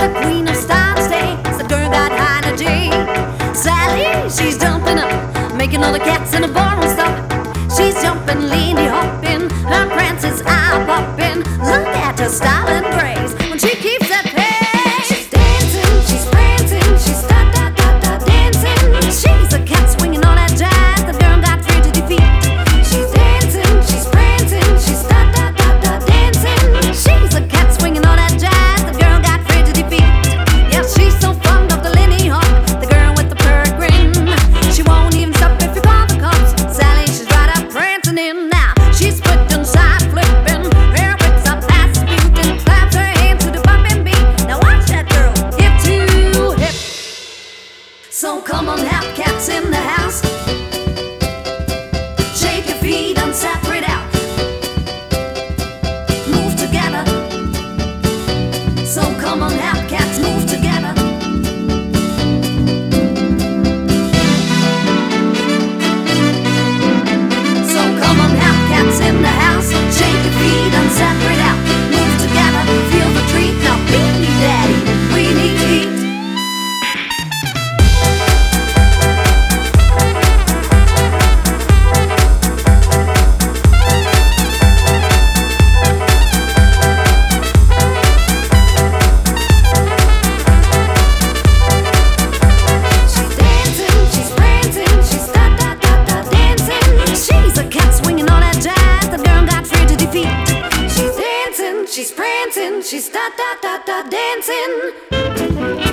the queen of style stays. The girl got high energy. Sally, she's jumping up, making all the cats in the barroom stop. She's jumping, leaning, hopping, her prances eye popping. Look at her style and grace when she keeps that pace. She's dancing, she's prancing, she's da-da-da-da dancing. She's a cat swinging all that jazz. The girl got free to defeat. She's dancing, she's prancing, she's da-da-da-da dancing. She's a cat swinging all that jazz. The girl got free to defeat. Yeah, she's so fond of the Lindy Hop, the girl with the peregrine. She won't even stop if you call the cops. Sally, she's right up prancing in now. She's flipping, side flipping, her whips up, ass muting, claps her hands to the bumping beat. Now watch that girl, hip to hip. So come on, have cats in the house. Shake your feet and separate out. Move together. So come on, have cats, move together. So come on, have cats in the house. Shake your feet and separate out. Move together, feel the treat. Now beat me, daddy, we need to eat. She's dancing, she's prancing, she's da-da-da-da dancing. She's a cat swinging all that jazz. The girl got free to defeat. She's dancing, she's prancing, she's da-da-da-da dancing.